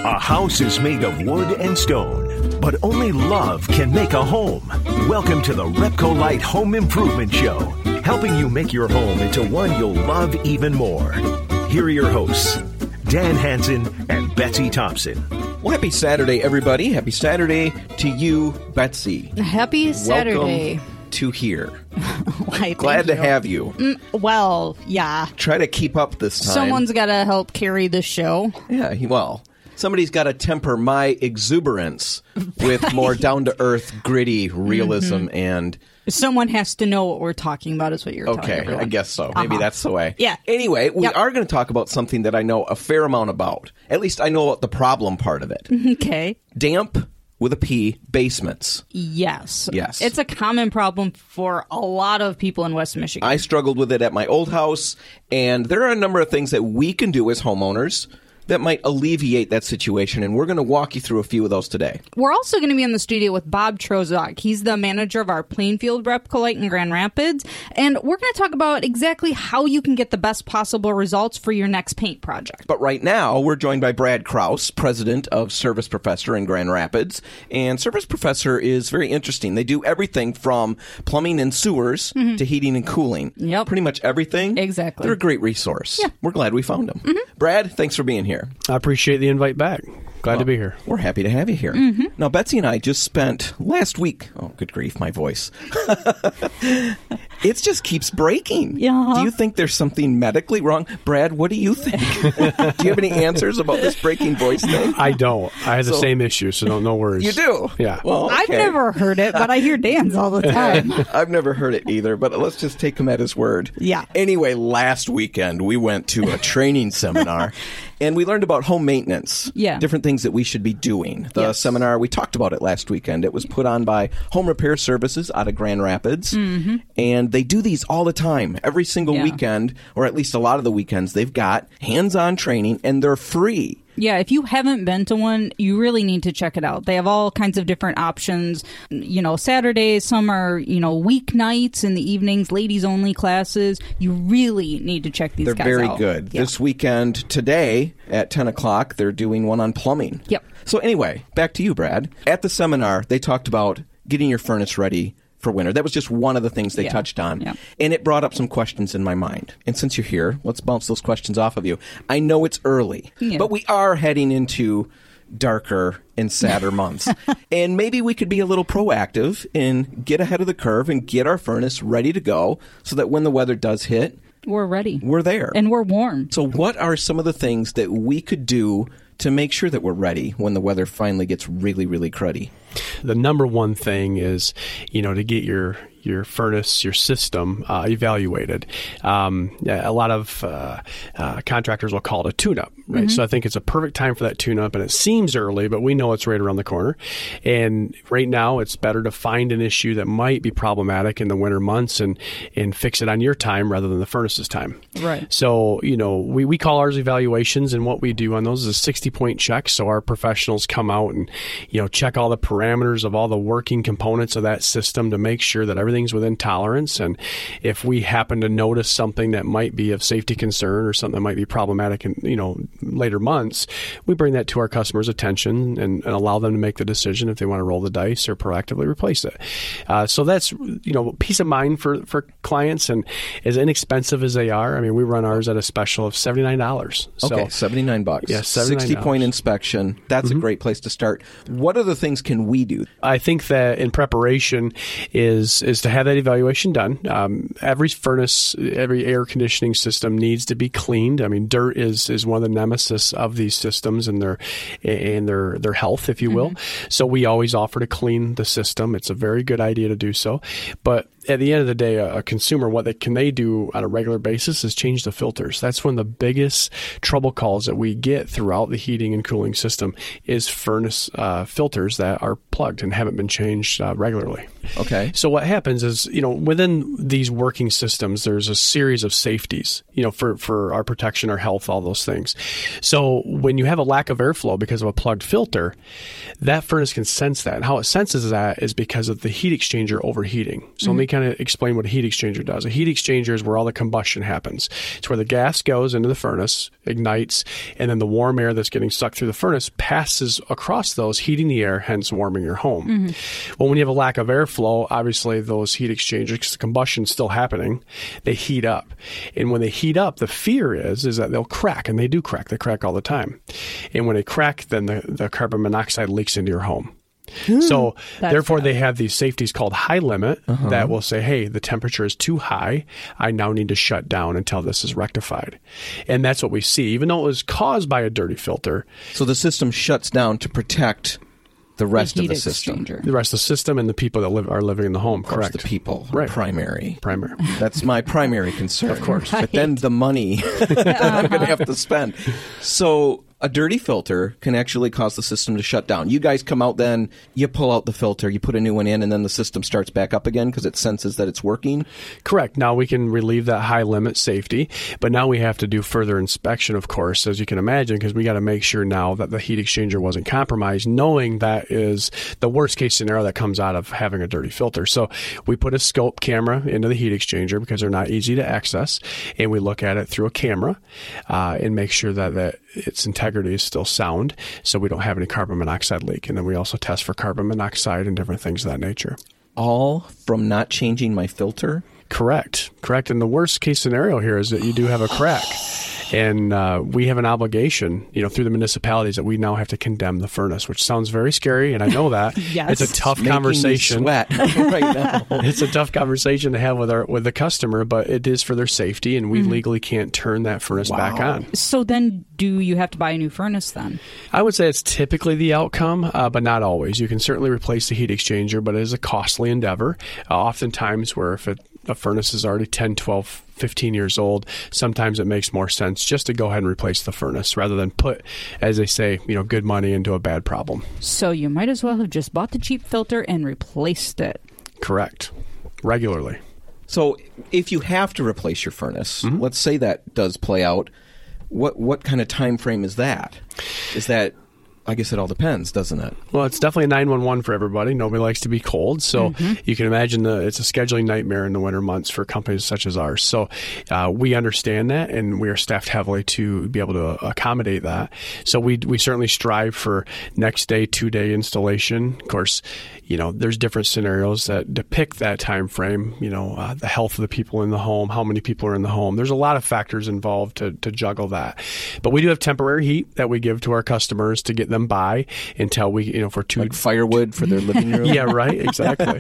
A house is made of wood and stone, but only love can make a home. Welcome to the Repco Light Home Improvement Show, helping you make your home into one you'll love even more. Here are your hosts, Dan Hansen and Betsy Thompson. Well, happy Saturday, everybody. Happy Saturday to you, Betsy. Happy Saturday. Welcome to here. Why, Glad to have you. Well, yeah. Try to keep up this time. Someone's got to help carry the show. Yeah, somebody's got to temper my exuberance with more down-to-earth, gritty realism and... Someone has to know what we're talking about is what you're telling everyone. I guess so. Maybe that's the way. Yeah. Anyway, we are going to talk about something that I know a fair amount about. At least I know about the problem part of it. Okay. Damp, with a P, basements. Yes. Yes. It's a common problem for a lot of people in West Michigan. I struggled with it at my old house, and there are a number of things that we can do as homeowners that might alleviate that situation, and we're going to walk you through a few of those today. We're also going to be in the studio with Bob Trozak. He's the manager of our Plainfield Repco Light in Grand Rapids, and we're going to talk about exactly how you can get the best possible results for your next paint project. But right now, we're joined by Brad Kraus, president of Service Professor in Grand Rapids, and Service Professor is very interesting. They do everything from plumbing and sewers to heating and cooling. Yep. Pretty much everything. Exactly. They're a great resource. Yeah. We're glad we found them. Brad, thanks for being here. I appreciate the invite back. Glad to be here. We're happy to have you here. Now, Betsy and I just spent last week... Oh, good grief, my voice. It just keeps breaking. Yeah. Do you think there's something medically wrong? Brad, what do you think? Do you have any answers about this breaking voice thing? I don't. I have the same issue, so no worries. You do? Yeah. Well, okay. I've never heard it, but I hear Dan's all the time. I've never heard it either, but let's just take him at his word. Yeah. Anyway, last weekend we went to a training seminar, and we learned about home maintenance. Yeah. Different things that we should be doing. The seminar, we talked about it last weekend. It was put on by Home Repair Services out of Grand Rapids, and they do these all the time. Every single weekend, or at least a lot of the weekends, they've got hands-on training, and they're free. Yeah, if you haven't been to one, you really need to check it out. They have all kinds of different options. Saturdays, some are, weeknights in the evenings, ladies-only classes. You really need to check these guys out. They're very good. Yeah. This weekend, today, at 10 o'clock, they're doing one on plumbing. Yep. So anyway, back to you, Brad. At the seminar, they talked about getting your furnace ready for winter. That was just one of the things they touched on. Yeah. And it brought up some questions in my mind. And since you're here, let's bounce those questions off of you. I know it's early, but we are heading into darker and sadder months. And maybe we could be a little proactive and get ahead of the curve and get our furnace ready to go so that when the weather does hit, we're ready. We're there. And we're warm. So what are some of the things that we could do to make sure that we're ready when the weather finally gets really, really cruddy? The number one thing is, to get your furnace, your system evaluated. A lot of contractors will call it a tune-up, right? So I think it's a perfect time for that tune-up, and it seems early, but we know it's right around the corner. And right now, it's better to find an issue that might be problematic in the winter months and fix it on your time rather than the furnace's time. Right. So, we call ours evaluations, and what we do on those is a 60-point check. So our professionals come out and, check all the parameters of all the working components of that system to make sure that everything's within tolerance. And if we happen to notice something that might be of safety concern or something that might be problematic in, later months, we bring that to our customers' attention and allow them to make the decision if they want to roll the dice or proactively replace it. So that's, peace of mind for clients, and as inexpensive as they are, we run ours at a special of $79. Okay, $79. Yeah, $79. 60-point inspection. That's a great place to start. What other things can we do? I think that in preparation is to have that evaluation done. Every furnace, every air conditioning system needs to be cleaned. Dirt is one of the nemesis of these systems and their health, if you will. So we always offer to clean the system. It's a very good idea to do so. But at the end of the day, a consumer, what can they do on a regular basis is change the filters. That's one of the biggest trouble calls that we get throughout the heating and cooling system is furnace filters that are plugged and haven't been changed regularly. Okay. So what happens is, within these working systems, there's a series of safeties, for our protection, our health, all those things. So when you have a lack of airflow because of a plugged filter, that furnace can sense that. And how it senses that is because of the heat exchanger overheating. So let me kind of explain what a heat exchanger does. A heat exchanger is where all the combustion happens. It's where the gas goes into the furnace, ignites, and then the warm air that's getting sucked through the furnace passes across those, heating the air, hence warming your home. Mm-hmm. Well, when you have a lack of airflow, obviously those heat exchangers, because the combustion's still happening, they heat up. And when they heat up, the fear is that they'll crack, and they do crack. They crack all the time. And when they crack, then the carbon monoxide leaks into your home. So therefore, they have these safeties called high limit that will say, hey, the temperature is too high. I now need to shut down until this is rectified. And that's what we see, even though it was caused by a dirty filter. So the system shuts down to protect the rest of the system. The rest of the system and the people that are living in the home, correct. The people, right. Primary. That's my primary concern. Of course. Right. But then the money that I'm going to have to spend. So a dirty filter can actually cause the system to shut down. You guys come out then, you pull out the filter, you put a new one in, and then the system starts back up again because it senses that it's working? Correct. Now we can relieve that high limit safety, but now we have to do further inspection, of course, as you can imagine, because we got to make sure now that the heat exchanger wasn't compromised, knowing that is the worst case scenario that comes out of having a dirty filter. So we put a scope camera into the heat exchanger because they're not easy to access, and we look at it through a camera and make sure that its integrity is still sound, so we don't have any carbon monoxide leak. And then we also test for carbon monoxide and different things of that nature. All from not changing my filter? Correct. And the worst case scenario here is that you do have a crack. And we have an obligation, through the municipalities that we now have to condemn the furnace, which sounds very scary, and I know that. Yes. It's a tough conversation. Making me sweat right now. It's a tough conversation to have with the customer, but it is for their safety, and we legally can't turn that furnace back on. So then do you have to buy a new furnace then? I would say it's typically the outcome, but not always. You can certainly replace the heat exchanger, but it is a costly endeavor. Oftentimes where if a furnace is already 10, 12, 15 years old, sometimes it makes more sense just to go ahead and replace the furnace rather than put, as they say, good money into a bad problem. So you might as well have just bought the cheap filter and replaced it. Correct. Regularly. So if you have to replace your furnace, let's say that does play out, what kind of time frame is that? Is that... I guess it all depends, doesn't it? Well, it's definitely a 911 for everybody. Nobody likes to be cold. So you can imagine it's a scheduling nightmare in the winter months for companies such as ours. So we understand that, and we are staffed heavily to be able to accommodate that. So we certainly strive for next day, 2-day installation. Of course, there's different scenarios that depict that time frame, the health of the people in the home, how many people are in the home. There's a lot of factors involved to juggle that. But we do have temporary heat that we give to our customers to get them by until we, for 2... Like firewood for their living room? Yeah, right. Exactly.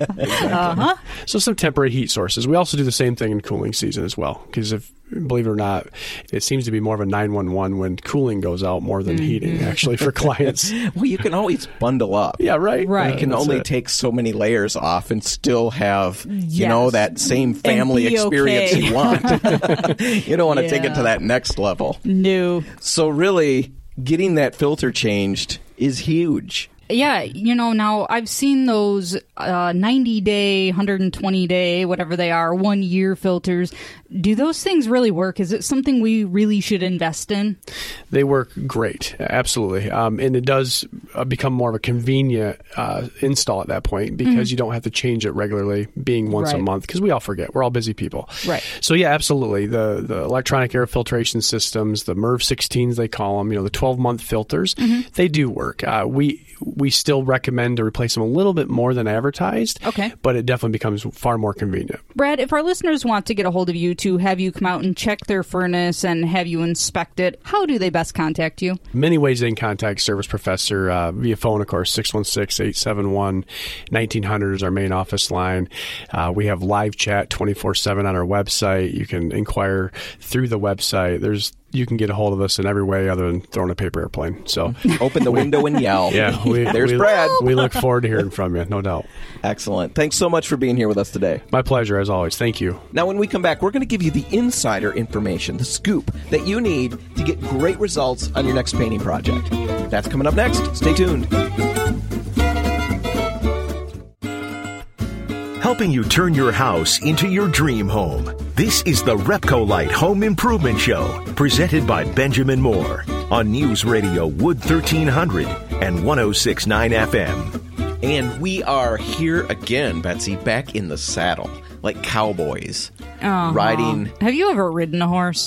So some temporary heat sources. We also do the same thing in cooling season as well, because believe it or not, it seems to be more of a 911 when cooling goes out more than heating, actually, for clients. Well, you can always bundle up. Yeah, right. You can only take so many layers off and still have, that same family experience you want. You don't want to take it to that next level. No. So really, getting that filter changed is huge. Yeah, now I've seen those 90-day, 120-day, whatever they are, 1-year filters. Do those things really work? Is it something we really should invest in? They work great, absolutely. And it does become more of a convenient install at that point because you don't have to change it regularly, being once a month, because we all forget. We're all busy people. Right. So, yeah, absolutely. The electronic air filtration systems, the MERV 16s, they call them, the 12-month filters, they do work. We still recommend to replace them a little bit more than advertised. Okay. But it definitely becomes far more convenient. Brad, if our listeners want to get a hold of you to have you come out and check their furnace and have you inspect it, how do they best contact you? Many ways they can contact Service Professor via phone, of course. 616-871-1900 is our main office line. We have live chat 24/7 on our website. You can inquire through the website. You can get a hold of us in every way other than throwing a paper airplane. So open the window and yell. Yeah, there's Brad. We look forward to hearing from you, no doubt. Excellent. Thanks so much for being here with us today. My pleasure, as always. Thank you. Now, when we come back, we're going to give you the insider information, the scoop that you need to get great results on your next painting project. That's coming up next. Stay tuned. Helping you turn your house into your dream home. This is the Repcolite Home Improvement Show, presented by Benjamin Moore on News Radio Wood 1300 and 106.9 FM. And we are here again, Betsy, back in the saddle, like cowboys, riding. Have you ever ridden a horse?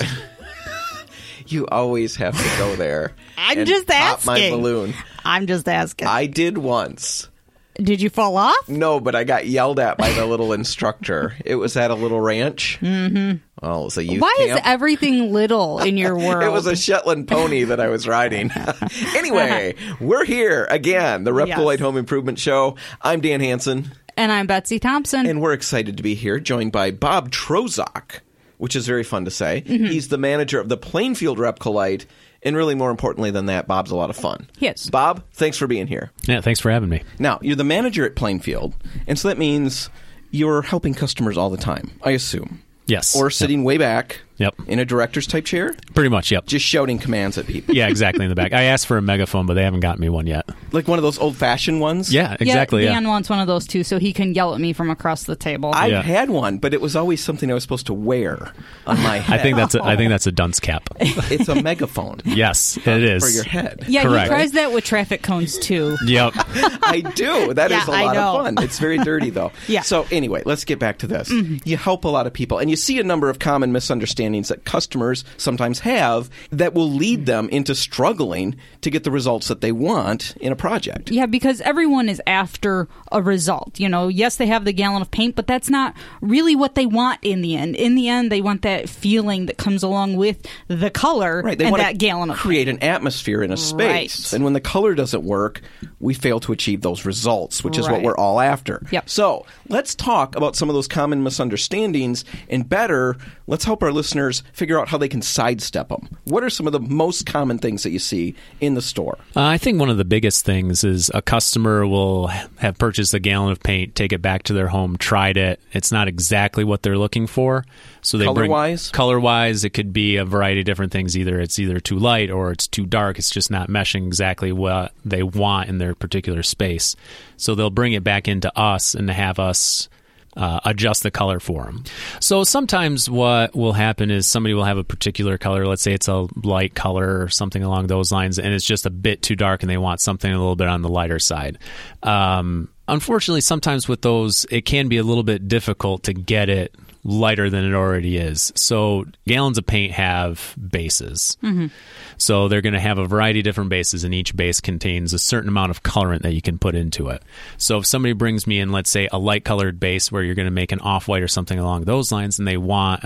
You always have to go there. I'm and just pop my asking. balloon. I'm just asking. I did once. Did you fall off? No, but I got yelled at by the little instructor. It was at a little ranch. Mm-hmm. Well, it was a youth Why camp. is everything little in your world? It was a Shetland pony that I was riding. Anyway, we're here again, the Repco Light Home Improvement Show. I'm Dan Hansen. And I'm Betsy Thompson. And we're excited to be here, joined by Bob Trozak, which is very fun to say. Mm-hmm. He's the manager of the Plainfield Repco Light. And really, more importantly than that, Bob's a lot of fun. Yes. Bob, thanks for being here. Yeah, thanks for having me. Now, you're the manager at Plainfield, and so that means you're helping customers all the time, I assume. Yes. Or sitting way back Yep. in a director's type chair, Pretty much, yep. just shouting commands at people. Yeah, exactly, in the back. I asked for a megaphone, but they haven't gotten me one yet. Like one of those old-fashioned ones? Yeah, exactly, yeah. Dan wants one of those too, so he can yell at me from across the table. I've Yeah. had one, but it was always something I was supposed to wear on my head. I think that's a dunce cap. It's a megaphone. Yes, it is. For your head. yeah, Correct. he tries that with traffic cones too. Yep. I do. That is Yeah, a I lot know. of fun. It's very dirty, though. Yeah. So anyway, let's get back to this. You help a lot of people, and you see a number of common misunderstandings that customers sometimes have that will lead them into struggling to get the results that they want in a project. Yeah, because everyone is after a result. You know, yes, they have the gallon of paint, but that's not really what they want in the end. In the end, they want that feeling that comes along with the color Right, they and want that to gallon of create an atmosphere in a space. Right. And when the color doesn't work, we fail to achieve those results, which is what Right. we're all after. Yep. So let's talk about some of those common misunderstandings, and better, let's help our listeners figure out how they can sidestep them. What are some of the most common things that you see in the store? I think one of the biggest things is a customer will have purchased a gallon of paint, take it back to their home, tried it. It's not exactly what they're looking for. So they Color-wise? Color-wise, it could be a variety of different things. Either it's too light or it's too dark. It's just not meshing exactly what they want in their particular space. So they'll bring it back into us and have us adjust the color for them. So sometimes what will happen is somebody will have a particular color. Let's say it's a light color or something along those lines, and it's just a bit too dark and they want something a little bit on the lighter side. Unfortunately, sometimes with those, it can be a little bit difficult to get it lighter than it already is. So gallons of paint have bases. Mm-hmm. So they're going to have a variety of different bases, and each base contains a certain amount of colorant that you can put into it. So if somebody brings me in, let's say, a light colored base where you're going to make an off-white or something along those lines, and they want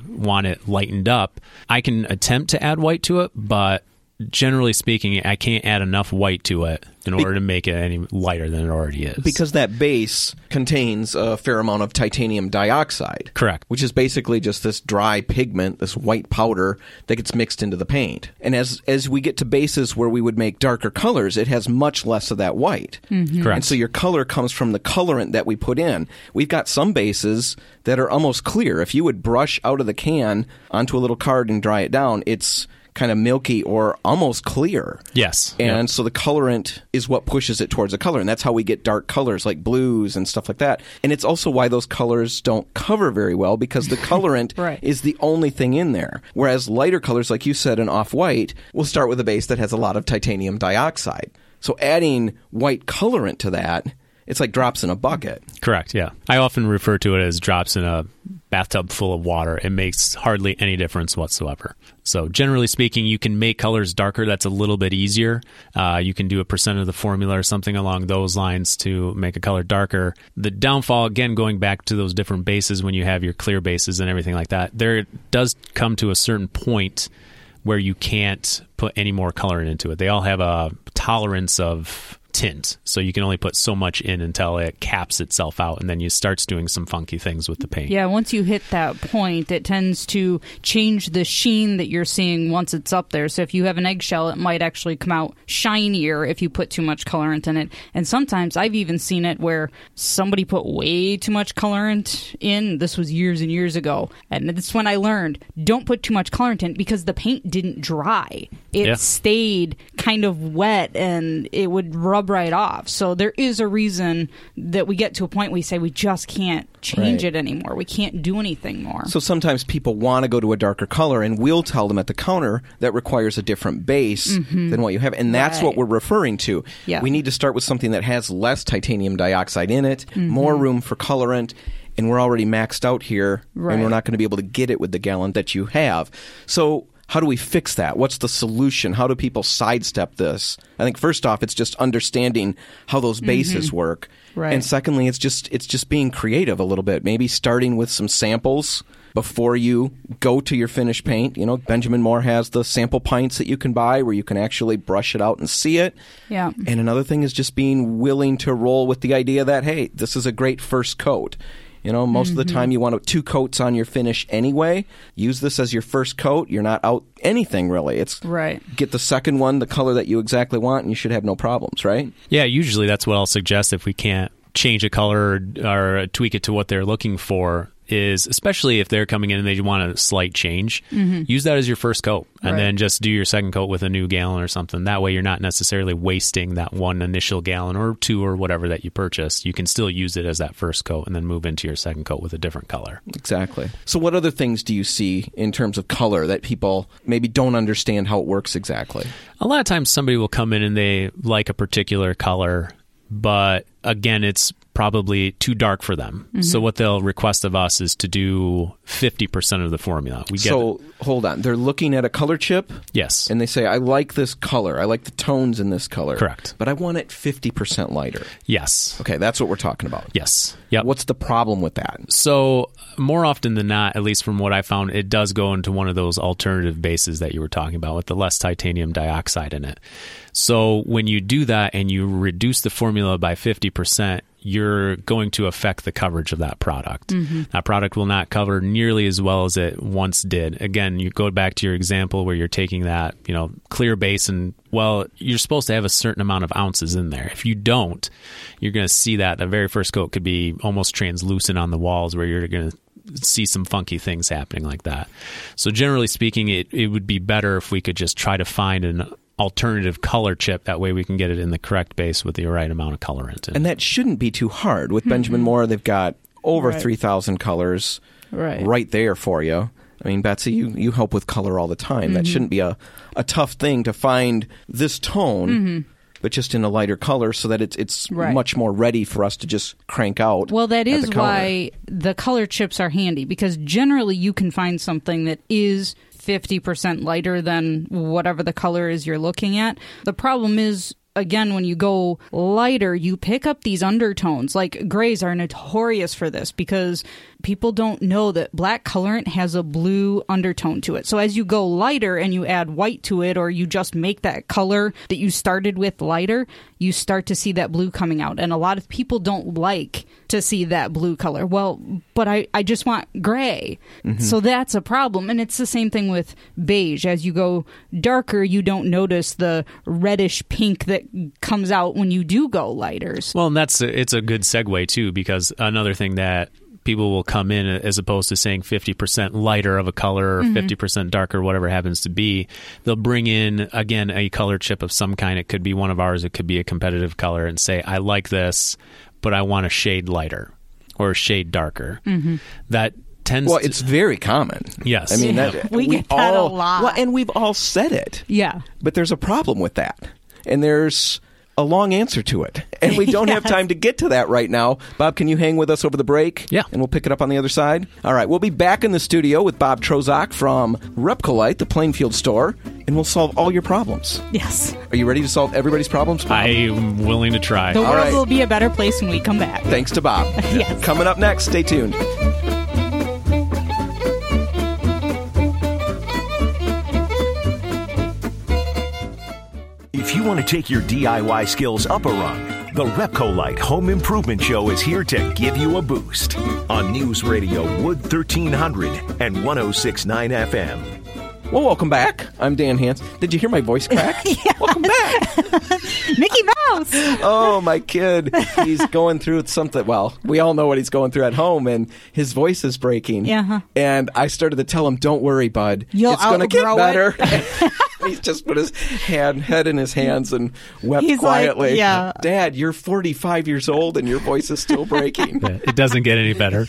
it lightened up, I can attempt to add white to it, but generally speaking, I can't add enough white to it in order to make it any lighter than it already is. Because that base contains a fair amount of titanium dioxide. Correct. Which is basically just this dry pigment, this white powder that gets mixed into the paint. And as we get to bases where we would make darker colors, it has much less of that white. Mm-hmm. Correct. And so your color comes from the colorant that we put in. We've got some bases that are almost clear. If you would brush out of the can onto a little card and dry it down, it's kind of milky or almost clear. Yes. And so the colorant is what pushes it towards a color. And that's how we get dark colors like blues and stuff like that. And it's also why those colors don't cover very well, because the colorant Right. is the only thing in there. Whereas lighter colors, like you said, an off-white, will start with a base that has a lot of titanium dioxide. So adding white colorant to that, it's like drops in a bucket. Correct, yeah. I often refer to it as drops in a bathtub full of water. It makes hardly any difference whatsoever. So generally speaking, you can make colors darker. That's a little bit easier. You can do a percent of the formula or something along those lines to make a color darker. The downfall, again, going back to those different bases when you have your clear bases and everything like that, there does come to a certain point where you can't put any more color into it. They all have a tolerance of tint, so you can only put so much in until it caps itself out, and then you starts doing some funky things with the paint. Yeah, once you hit that point, it tends to change the sheen that you're seeing once it's up there. So if you have an eggshell, it might actually come out shinier if you put too much colorant in it. And sometimes I've even seen it where somebody put way too much colorant in. This was years and years ago. And that's when I learned, don't put too much colorant in because the paint didn't dry. It stayed kind kind of wet and it would rub right off. So there is a reason that we get to a point we say we just can't change it anymore. We can't do anything more. So sometimes people want to go to a darker color, and we'll tell them at the counter that requires a different base than what you have. And that's what we're referring to. Yeah. We need to start with something that has less titanium dioxide in it, more room for colorant, and we're already maxed out here, and we're not going to be able to get it with the gallon that you have. So how do we fix that? What's the solution? How do people sidestep this? I think first off, it's just understanding how those bases work. Right. And secondly, it's just being creative a little bit. Maybe starting with some samples before you go to your finished paint. You know, Benjamin Moore has the sample pints that you can buy where you can actually brush it out and see it. Yeah. And another thing is just being willing to roll with the idea that, hey, this is a great first coat. You know, most of the time you want 2 coats on your finish anyway. Use this as your first coat. You're not out anything, really. It's get the second one, the color that you exactly want, and you should have no problems, right? Yeah, usually that's what I'll suggest if we can't change a color or tweak it to what they're looking for. Is especially if they're coming in and they want a slight change, use that as your first coat and then just do your second coat with a new gallon or something. That way you're not necessarily wasting that one initial gallon or 2 or whatever that you purchased. You can still use it as that first coat and then move into your second coat with a different color. Exactly. So what other things do you see in terms of color that people maybe don't understand how it works exactly? A lot of times somebody will come in and they like a particular color, but again, it's probably too dark for them. So what they'll request of us is to do 50% of the formula. Hold on. They're looking at a color chip? Yes. And they say, I like this color. I like the tones in this color. Correct. But I want it 50% lighter. Yes. Okay, that's what we're talking about. Yes. Yep. What's the problem with that? So more often than not, at least from what I found, it does go into one of those alternative bases that you were talking about with the less titanium dioxide in it. So when you do that and you reduce the formula by 50%, you're going to affect the coverage of that product. That product will not cover nearly as well as it once did. Again, you go back to your example where you're taking that, clear base and, well, you're supposed to have a certain amount of ounces in there. If you don't, you're going to see that the very first coat could be almost translucent on the walls where you're going to see some funky things happening like that. So generally speaking, it would be better if we could just try to find an alternative color chip. That way we can get it in the correct base with the right amount of colorant. And that shouldn't be too hard. With Benjamin Moore, they've got over 3,000 colors right there for you. I mean, Betsy, you help with color all the time. That shouldn't be a tough thing to find this tone, but just in a lighter color so that it's much more ready for us to just crank out. Well, that is why the color chips are handy, because generally you can find something that is 50% lighter than whatever the color is you're looking at. The problem is, again, when you go lighter, you pick up these undertones. Like grays are notorious for this because people don't know that black colorant has a blue undertone to it. So as you go lighter and you add white to it, or you just make that color that you started with lighter, you start to see that blue coming out. And a lot of people don't like to see that blue color. Well, but I just want gray. So that's a problem. And it's the same thing with beige. As you go darker, you don't notice the reddish pink that comes out when you do go lighters. Well, and it's a good segue too, because another thing that people will come in, as opposed to saying 50% lighter of a color or 50% darker, whatever it happens to be, they'll bring in, again, a color chip of some kind. It could be one of ours. It could be a competitive color, and say, I like this, but I want a shade lighter or a shade darker. That tends Well, it's very common. Yes. I mean, we get that a lot. Well, and we've all said it. Yeah. But there's a problem with that. And there's a long answer to it. And we don't have time to get to that right now. Bob, can you hang with us over the break? Yeah. And we'll pick it up on the other side? All right. We'll be back in the studio with Bob Trozak from Repcolite, the Plainfield store, and we'll solve all your problems. Yes. Are you ready to solve everybody's problems, Bob? I'm willing to try. The world will be a better place when we come back. Thanks to Bob. Yes. Coming up next, stay tuned. If you want to take your DIY skills up a rung, the Repcolite Home Improvement Show is here to give you a boost on News Radio Wood 1300 and 106.9 FM. Well, welcome back. I'm Dan Hans. Did you hear my voice crack? Yeah. Welcome back. Mickey Mouse! Oh, my kid. He's going through something. Well, we all know what he's going through at home, and his voice is breaking. Yeah. And I started to tell him, don't worry, bud. You'll it's going to get outgrow better. He's just put his head in his hands and wept He's quietly. like, yeah. Dad, you're 45 years old and your voice is still breaking. It doesn't get any better.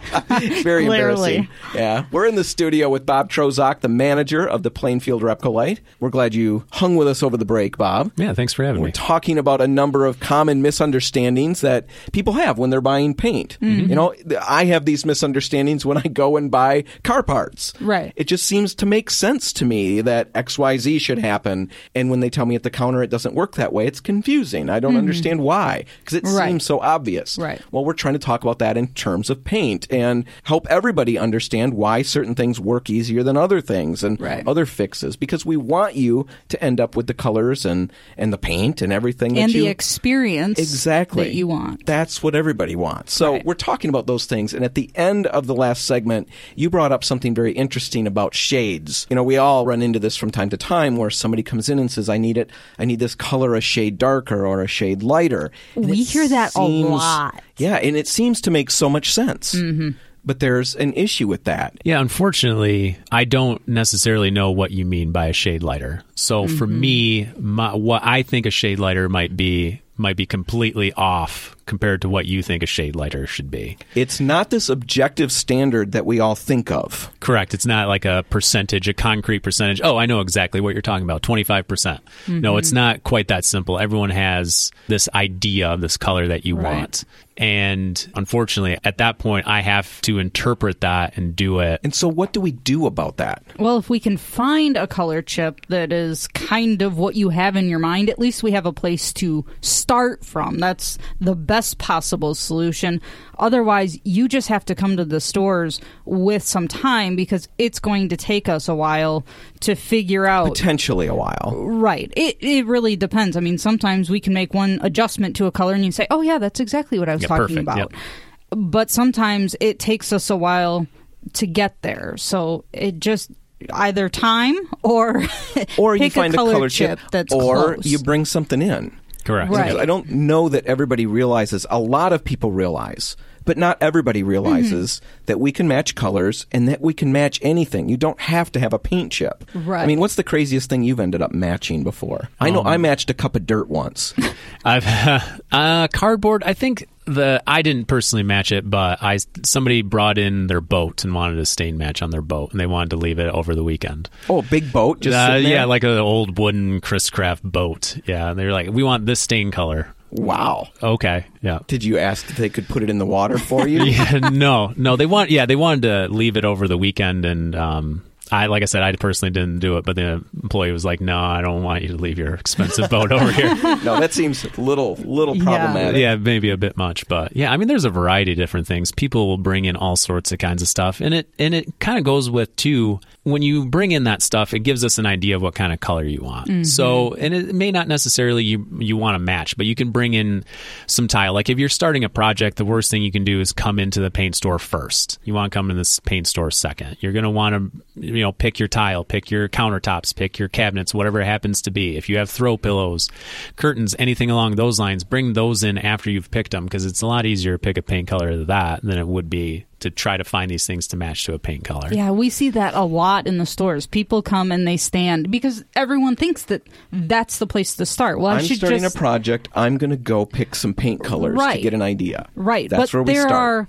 Very Clearly. embarrassing. Yeah. We're in the studio with Bob Trozak, the manager of the Plainfield Repcolite. We're glad you hung with us over the break, Bob. Yeah, thanks for having We're me. talking about a number of common misunderstandings that people have when they're buying paint. Mm-hmm. You know, I have these misunderstandings when I go and buy car parts. Right. It just seems to make sense to me that XYZ should happen. And when they tell me at the counter it doesn't work that way, it's confusing. I don't understand why, because it Right. seems so obvious. Right. Well, we're trying to talk about that in terms of paint and help everybody understand why certain things work easier than other things and Right. other fixes, because we want you to end up with the colors and the paint and everything And that you the experience exactly that you want. That's what everybody wants. So Right. we're talking about those things. And at the end of the last segment, you brought up something very interesting about shades. You know, we all run into this from time to time where somebody comes in and says, I need this color a shade darker or a shade lighter. And We it hear that a seems- lot. Yeah, and it seems to make so much sense. Mm-hmm. But there's an issue with that. Yeah, unfortunately, I don't necessarily know what you mean by a shade lighter. So for me, what I think a shade lighter might be completely off compared to what you think a shade lighter should be. It's not this objective standard that we all think of. Correct. It's not like a percentage, a concrete percentage. Oh, I know exactly what you're talking about, 25%. No, it's not quite that simple. Everyone has this idea of this color that you Right. want. And unfortunately, at that point, I have to interpret that and do it. And so what do we do about that? Well, if we can find a color chip that is kind of what you have in your mind, at least we have a place to start from. That's the best possible solution. Otherwise, you just have to come to the stores with some time because it's going to take us a while to figure out. Potentially a while. Right. It really depends. I mean, sometimes we can make one adjustment to a color and you say, oh, yeah, that's exactly what I was talking perfect. about. Yep. But sometimes it takes us a while to get there. So it just either time or Or you pick find a color chip that's or close. you bring something in. Correct. Right. Because I don't know that everybody realizes. A lot of people realize, but not everybody realizes that we can match colors and that we can match anything. You don't have to have a paint chip. Right. I mean, what's the craziest thing you've ended up matching before? I know I matched a cup of dirt once. I've cardboard. I think I didn't personally match it, but somebody brought in their boat and wanted a stain match on their boat, and they wanted to leave it over the weekend. Oh, a big boat? Just sitting there? Yeah, like an old wooden Chris Craft boat. Yeah, and they were like, "We want this stain color." Wow. Okay, yeah. Did you ask if they could put it in the water for you? Yeah, no. They wanted to leave it over the weekend, and like I said, I personally didn't do it, but the employee was like, "No, I don't want you to leave your expensive boat over here." No, that seems a little problematic. Yeah, maybe a bit much, but yeah, I mean, there's a variety of different things. People will bring in all sorts of kinds of stuff, and it kind of goes with too. When you bring in that stuff, it gives us an idea of what kind of color you want. So, and it may not necessarily you want to match, but you can bring in some tile. Like if you're starting a project, the worst thing you can do is come into the paint store first. You want to come in this paint store second. You're going to want to, pick your tile, pick your countertops, pick your cabinets, whatever it happens to be. If you have throw pillows, curtains, anything along those lines, bring those in after you've picked them, because it's a lot easier to pick a paint color to that than it would be to try to find these things to match to a paint color. Yeah, we see that a lot in the stores. People come and they stand because everyone thinks that that's the place to start. Well, I'm starting a project. I'm going to go pick some paint colors to get an idea. Right. That's but where we there start. are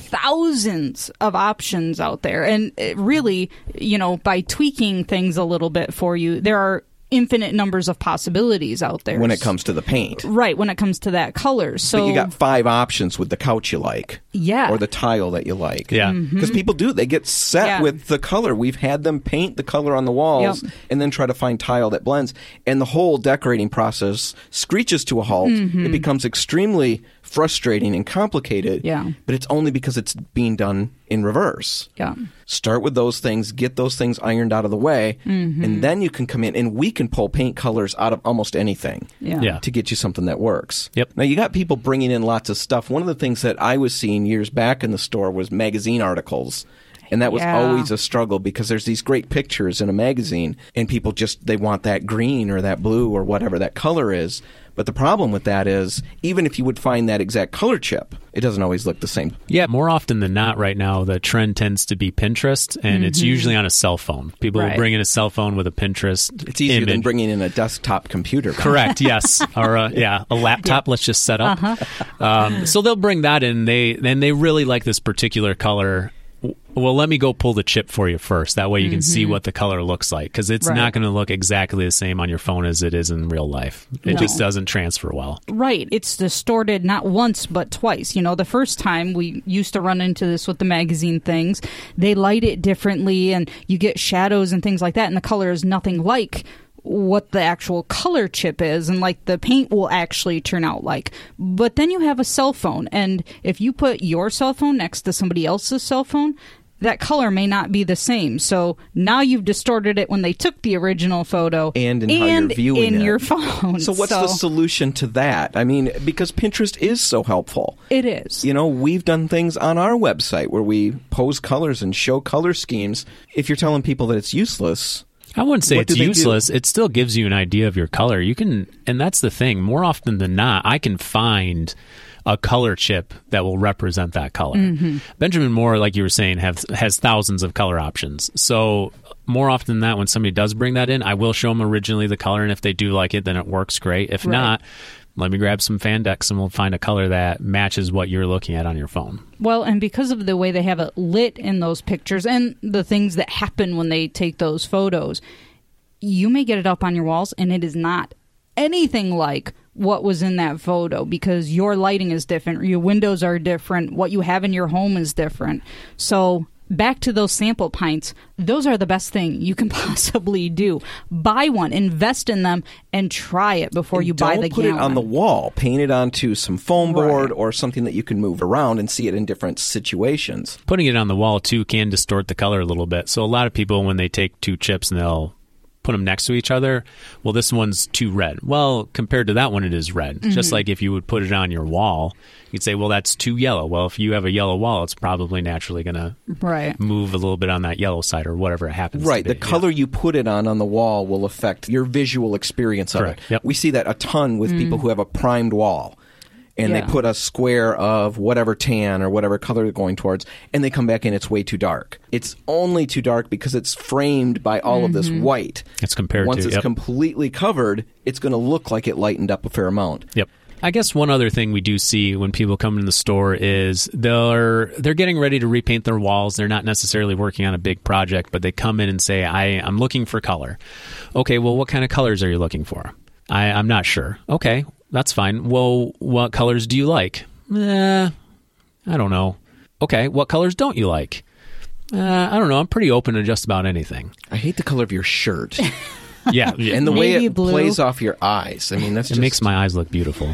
thousands of options out there. And it really, by tweaking things a little bit for you, there are infinite numbers of possibilities out there. When it comes to the paint. Right, when it comes to that color. So But you got 5 options with the couch you like. Yeah. Or the tile that you like. Yeah. Because people do. They get set Yeah. with the color. We've had them paint the color on the walls and then try to find tile that blends. And the whole decorating process screeches to a halt. It becomes extremely frustrating and complicated. Yeah. But it's only because it's being done in reverse. Yeah. Start with those things, get those things ironed out of the way, and then you can come in and we can pull paint colors out of almost anything Yeah. to get you something that works. Yep. Now, you got people bringing in lots of stuff. One of the things that I was seeing years back in the store was magazine articles. And that was Yeah. always a struggle because there's these great pictures in a magazine and people they want that green or that blue or whatever that color is. But the problem with that is, even if you would find that exact color chip, it doesn't always look the same. Yeah, more often than not right now, the trend tends to be Pinterest, and it's usually on a cell phone. People will bring in a cell phone with a Pinterest It's easier image. than bringing in a desktop computer. Correct, yes. Or, a laptop, let's just set up. So they'll bring that in, and they really like this particular color. Well, let me go pull the chip for you first. That way you can see what the color looks like, because it's not going to look exactly the same on your phone as it is in real life. It just doesn't transfer well. Right. It's distorted not once, but twice. You know, the first time we used to run into this with the magazine things, they light it differently and you get shadows and things like that, and the color is nothing like what the actual color chip is and like the paint will actually turn out like. But then you have a cell phone, and if you put your cell phone next to somebody else's cell phone, that color may not be the same. So now you've distorted it when they took the original photo And in how you're viewing in it. your phone. So what's the solution to that? I mean, because Pinterest is so helpful. It is. You know, we've done things on our website where we pose colors and show color schemes. If you're telling people that it's useless, I wouldn't say what it's do they do? useless. It still gives you an idea of your color. You can, and that's the thing. More often than not, I can find a color chip that will represent that color. Benjamin Moore, like you were saying, has thousands of color options. So more often than that, when somebody does bring that in, I will show them originally the color, and if they do like it, then it works great. If not, let me grab some Fandex and we'll find a color that matches what you're looking at on your phone. Well, and because of the way they have it lit in those pictures and the things that happen when they take those photos, you may get it up on your walls and it is not anything like what was in that photo, because your lighting is different, your windows are different, what you have in your home is different. So back to those sample pints, those are the best thing you can possibly do. Buy one, invest in them, and try it before you buy the Don't put gallon. it on the wall. Paint it onto some foam board or something that you can move around and see it in different situations. Putting it on the wall, too, can distort the color a little bit. So a lot of people, when they take two chips and they'll put them next to each other, well, this one's too red. Well, compared to that one, it is red. Just like if you would put it on your wall, you'd say, well, that's too yellow. Well, if you have a yellow wall, it's probably naturally going to move a little bit on that yellow side or whatever it happens to be. The color you put it on the wall will affect your visual experience of Correct. it. Yep. We see that a ton with people who have a primed wall. And they put a square of whatever tan or whatever color they're going towards, and they come back in, it's way too dark. It's only too dark because it's framed by all of this white. It's compared Once to, it's completely covered, it's going to look like it lightened up a fair amount. Yep. I guess one other thing we do see when people come in the store is they're getting ready to repaint their walls. They're not necessarily working on a big project, but they come in and say, I'm looking for color. Okay, well, what kind of colors are you looking for? I'm not sure. Okay, that's fine. Well, what colors do you like? I don't know. Okay, what colors don't you like? I don't know. I'm pretty open to just about anything. I hate the color of your shirt. Yeah. And the way Navy it blue. plays off your eyes. I mean, that's It makes my eyes look beautiful.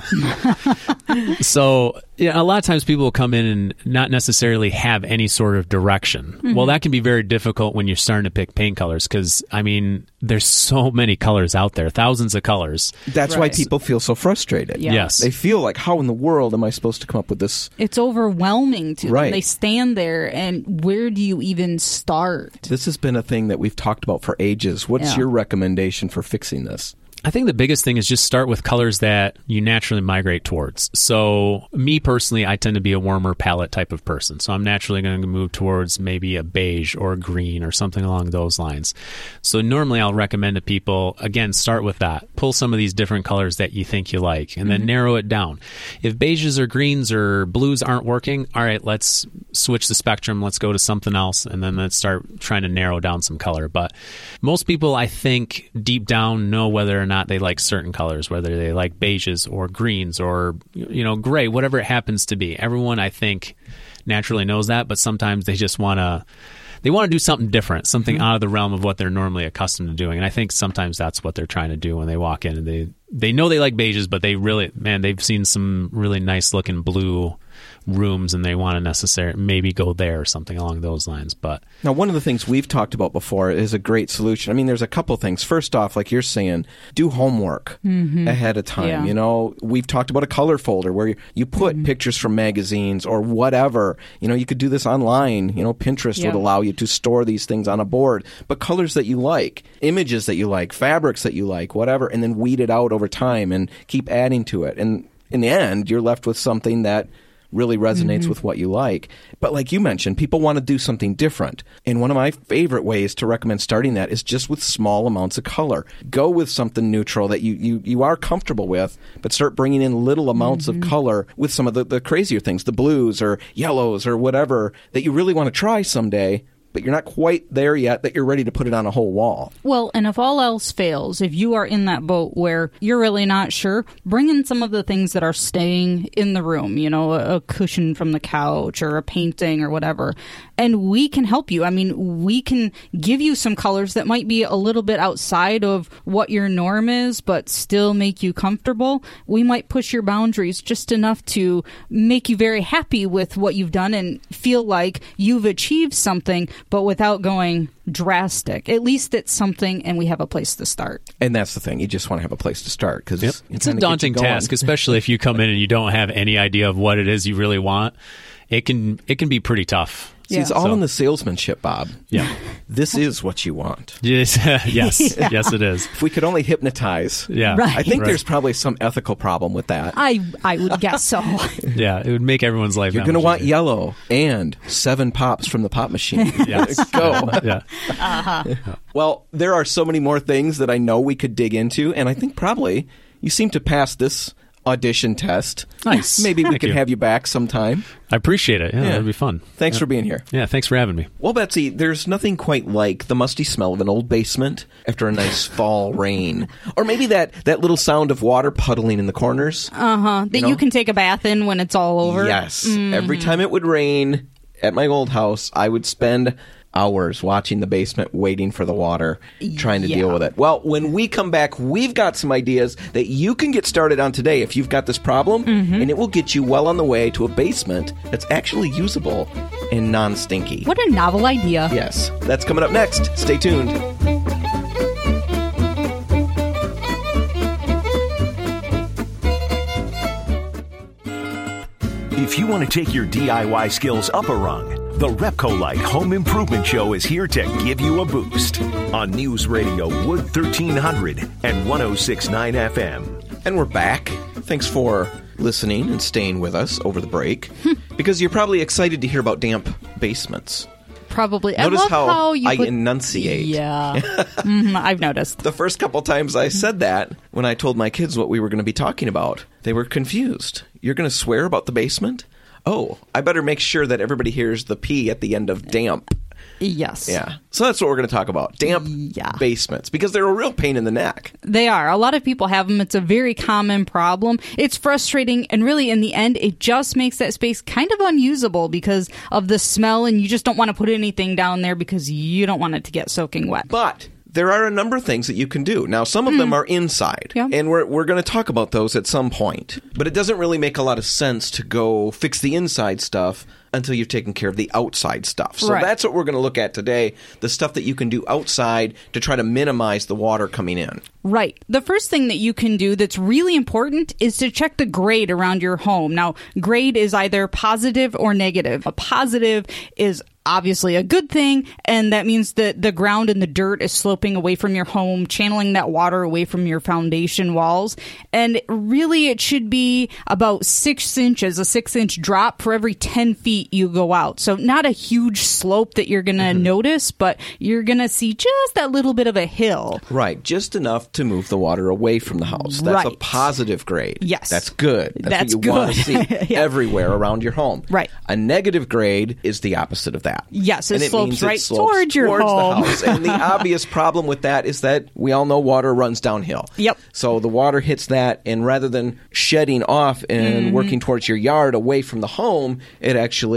So, a lot of times people will come in and not necessarily have any sort of direction. Well, that can be very difficult when you're starting to pick paint colors because, I mean, there's so many colors out there, thousands of colors. That's why people feel so frustrated. Yeah. Yes. They feel like, how in the world am I supposed to come up with this? It's overwhelming to them. Right. They stand there, and where do you even start? This has been a thing that we've talked about for ages. What's your recommendation for fixing this? I think the biggest thing is just start with colors that you naturally migrate towards. So me personally, I tend to be a warmer palette type of person. So I'm naturally going to move towards maybe a beige or a green or something along those lines. So normally I'll recommend to people, again, start with that. Pull some of these different colors that you think you like and then narrow it down. If beiges or greens or blues aren't working, all right, let's switch the spectrum. Let's go to something else. And then let's start trying to narrow down some color. But most people, I think, deep down know whether or not they like certain colors, whether they like beiges or greens or, gray, whatever it happens to be. Everyone, I think, naturally knows that, but sometimes they just want to do something different, something out of the realm of what they're normally accustomed to doing. And I think sometimes that's what they're trying to do when they walk in. And they know they like beiges, but they've seen some really nice looking blue rooms and they want to necessarily maybe go there or something along those lines. But now, one of the things we've talked about before is a great solution. I mean, there's a couple things. First off, like you're saying, do homework ahead of time. Yeah. You know, we've talked about a color folder where you put pictures from magazines or whatever. You know, you could do this online. You know, Pinterest would allow you to store these things on a board, but colors that you like, images that you like, fabrics that you like, whatever, and then weed it out over time and keep adding to it. And in the end, you're left with something that really resonates with what you like. But like you mentioned, people want to do something different. And one of my favorite ways to recommend starting that is just with small amounts of color. Go with something neutral that you are comfortable with, but start bringing in little amounts of color with some of the crazier things, the blues or yellows or whatever that you really want to try someday, but you're not quite there yet that you're ready to put it on a whole wall. Well, and if all else fails, if you are in that boat where you're really not sure, bring in some of the things that are staying in the room, you know, a cushion from the couch or a painting or whatever, and we can help you. I mean, we can give you some colors that might be a little bit outside of what your norm is, but still make you comfortable. We might push your boundaries just enough to make you very happy with what you've done and feel like you've achieved something, but without going drastic. At least it's something, and we have a place to start. And that's the thing. You just want to have a place to start because it's a daunting task, especially if you come in and you don't have any idea of what it is you really want. It can be pretty tough. See, it's all in the salesmanship, Bob. Yeah. This is what you want. Yes, yes, yes, it is. If we could only hypnotize. Yeah. Right. I think there's probably some ethical problem with that. I would guess so. Yeah, it would make everyone's life. You're going to want yellow and 7 pops from the pop machine. Yes. Go. Yeah. Well, there are so many more things that I know we could dig into, and I think probably you seem to pass this audition test. Nice. Maybe we Thank can you. have you back sometime. I appreciate it. Yeah, that'd be fun. Thanks for being here. Yeah, thanks for having me. Well, Betsy, there's nothing quite like the musty smell of an old basement after a nice fall rain. Or maybe that little sound of water puddling in the corners. That you can take a bath in when it's all over. Yes. Every time it would rain at my old house, I would spend hours watching the basement, waiting for the water, trying to deal with it. Well, when we come back, we've got some ideas that you can get started on today if you've got this problem, and it will get you well on the way to a basement that's actually usable and non-stinky. What a novel idea. Yes. That's coming up next. Stay tuned. If you want to take your DIY skills up a rung, the Repco Light Home Improvement Show is here to give you a boost on News Radio Wood 1300 and 106.9 FM. And we're back. Thanks for listening and staying with us over the break, because you're probably excited to hear about damp basements. Probably. Notice I love how you I enunciate. Yeah. I've noticed. The first couple times I said that, when I told my kids what we were going to be talking about, they were confused. You're going to swear about the basement? Oh, I better make sure that everybody hears the P at the end of damp. Yes. Yeah. So that's what we're going to talk about. Damp basements, because they're a real pain in the neck. They are. A lot of people have them. It's a very common problem. It's frustrating, and really, in the end, it just makes that space kind of unusable because of the smell, and you just don't want to put anything down there because you don't want it to get soaking wet. But there are a number of things that you can do. Now, some of them are inside, and we're going to talk about those at some point. But it doesn't really make a lot of sense to go fix the inside stuff until you've taken care of the outside stuff. So that's what we're going to look at today, the stuff that you can do outside to try to minimize the water coming in. Right. The first thing that you can do that's really important is to check the grade around your home. Now, grade is either positive or negative. A positive is obviously a good thing, and that means that the ground and the dirt is sloping away from your home, channeling that water away from your foundation walls. And really, it should be about 6 inches, a 6-inch drop for every 10 feet you go out. So not a huge slope that you're going to notice, but you're going to see just that little bit of a hill. Right. Just enough to move the water away from the house. That's a positive grade. Yes. That's good. That's what you want to see everywhere around your home. Right. A negative grade is the opposite of that. Yes, it and slopes right slopes towards your home. The house. And the obvious problem with that is that we all know water runs downhill. Yep. So the water hits that, and rather than shedding off and working towards your yard away from the home, it actually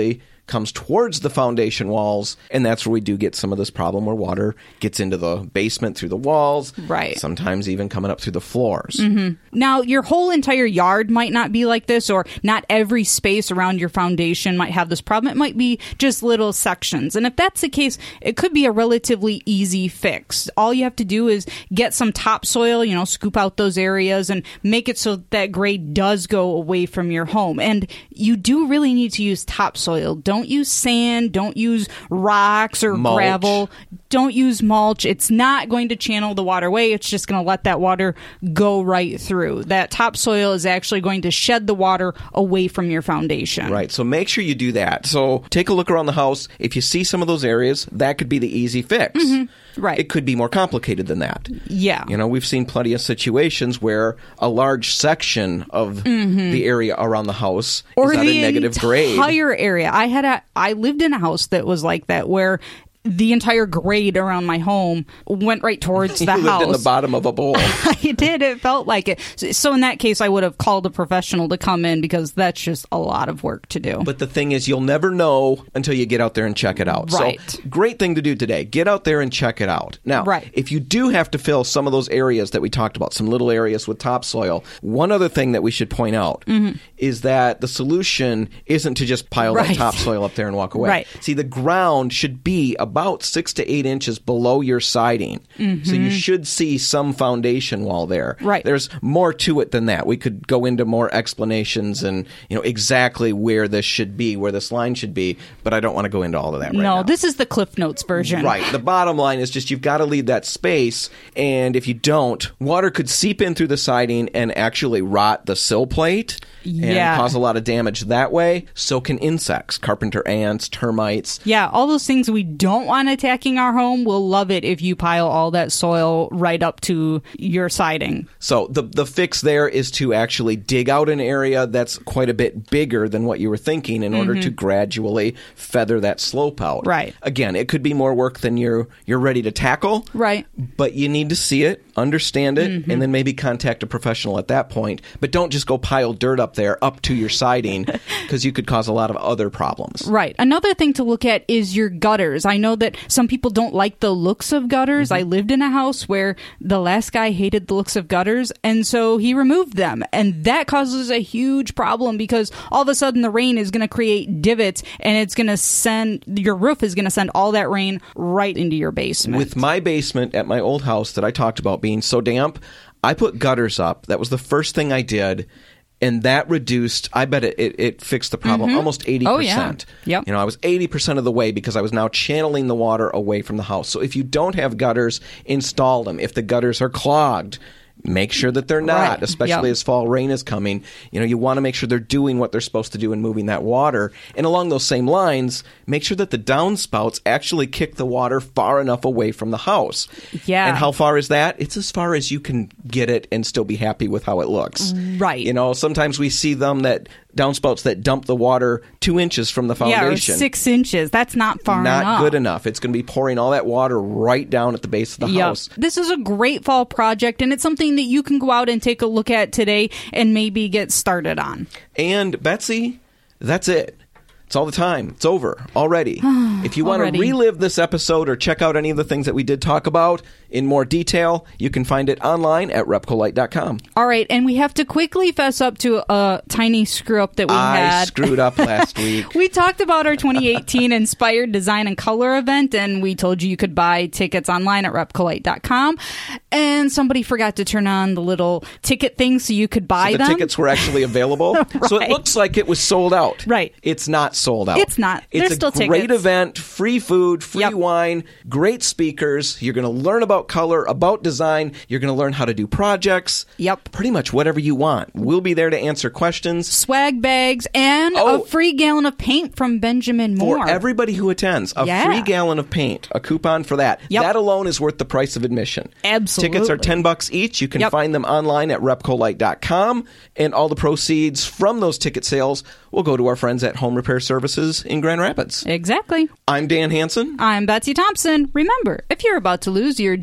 comes towards the foundation walls, and that's where we do get some of this problem where water gets into the basement through the walls, right? Sometimes even coming up through the floors. Mm-hmm. Now, your whole entire yard might not be like this, or not every space around your foundation might have this problem. It might be just little sections, and if that's the case, it could be a relatively easy fix. All you have to do is get some topsoil, scoop out those areas and make it so that grade does go away from your home. And you do really need to use topsoil. Don't use sand. Don't use rocks or mulch. Gravel. Don't use mulch. It's not going to channel the water away. It's just going to let that water go right through. That topsoil is actually going to shed the water away from your foundation. Right. So make sure you do that. So take a look around the house. If you see some of those areas, that could be the easy fix. Mm-hmm. Right. It could be more complicated than that. Yeah. We've seen plenty of situations where a large section of the area around the house is at a negative grade. The entire area. I lived in a house that was like that, where the entire grade around my home went right towards the house. You lived in the bottom of a bowl. I did. It felt like it. So in that case, I would have called a professional to come in, because that's just a lot of work to do. But the thing is, you'll never know until you get out there and check it out. Right. So great thing to do today. Get out there and check it out. Now, if you do have to fill some of those areas that we talked about, some little areas with topsoil, one other thing that we should point out is that the solution isn't to just pile that topsoil up there and walk away. Right. See, the ground should be about 6 to 8 inches below your siding. So you should see some foundation wall there. Right. There's more to it than that. We could go into more explanations and exactly where this should be, where this line should be, but I don't want to go into all of that right now. No, this is the Cliff Notes version. Right. The bottom line is just you've got to leave that space, and if you don't, water could seep in through the siding and actually rot the sill plate and cause a lot of damage that way. So can insects, carpenter ants, termites. Yeah, all those things we don't want attacking our home will love it if you pile all that soil right up to your siding. So the fix there is to actually dig out an area that's quite a bit bigger than what you were thinking in order to gradually feather that slope out. Right. Again, it could be more work than you're ready to tackle. Right. But you need to see it, understand it, and then maybe contact a professional at that point. But don't just go pile dirt up there up to your siding, because you could cause a lot of other problems. Right. Another thing to look at is your gutters. I know that some people don't like the looks of gutters. I lived in a house where the last guy hated the looks of gutters, and so he removed them. And that causes a huge problem, because all of a sudden the rain is going to create divots, and it's going to your roof is going to send all that rain right into your basement. With my basement at my old house that I talked about being so damp, I put gutters up. That was the first thing I did. And that reduced, I bet it fixed the problem almost 80%. Oh, yeah. Yep. I was 80% of the way, because I was now channeling the water away from the house. So if you don't have gutters, install them. If the gutters are clogged, make sure that they're not, especially as fall rain is coming. You want to make sure they're doing what they're supposed to do in moving that water. And along those same lines, make sure that the downspouts actually kick the water far enough away from the house. Yeah. And how far is that? It's as far as you can get it and still be happy with how it looks. Right. Sometimes we see downspouts that dump the water 2 inches from the foundation. Yeah, or 6 inches. That's not far enough. Not good enough. It's going to be pouring all that water right down at the base of the house. This is a great fall project, and it's something that you can go out and take a look at today and maybe get started on. And Betsy, that's it. It's all the time. It's over already. If you want to relive this episode or check out any of the things that we did talk about in more detail, you can find it online at repcolite.com. All right, and we have to quickly fess up to a tiny screw-up that we had. I screwed up last week. We talked about our 2018 Inspired Design and Color event, and we told you could buy tickets online at repcolite.com, and somebody forgot to turn on the little ticket thing so you could buy them. The tickets were actually available, so it looks like it was sold out. Right. It's not sold out. It's not. There's still tickets. It's a great event, free food, free wine, great speakers. You're going to learn about color, about design. You're going to learn how to do projects. Yep. Pretty much whatever you want. We'll be there to answer questions. Swag bags and a free gallon of paint from Benjamin Moore. For everybody who attends, a free gallon of paint, a coupon for that. Yep. That alone is worth the price of admission. Absolutely. Tickets are $10 each. You can find them online at repcolite.com, and all the proceeds from those ticket sales will go to our friends at Home Repair Services in Grand Rapids. Exactly. I'm Dan Hansen. I'm Betsy Thompson. Remember, if you're about to lose your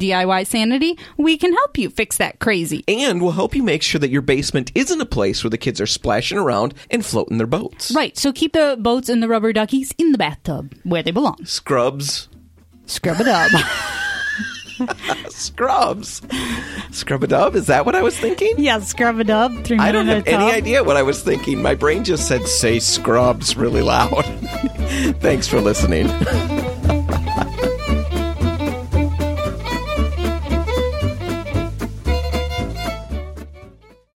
DIY sanity, we can help you fix that crazy. And we'll help you make sure that your basement isn't a place where the kids are splashing around and floating their boats. Right, so keep the boats and the rubber duckies in the bathtub, where they belong. Scrubs. Scrub-a-dub. Scrubs. Scrub-a-dub? Is that what I was thinking? Yeah, scrub-a-dub. I don't have any idea what I was thinking. My brain just said, say scrubs really loud. Thanks for listening.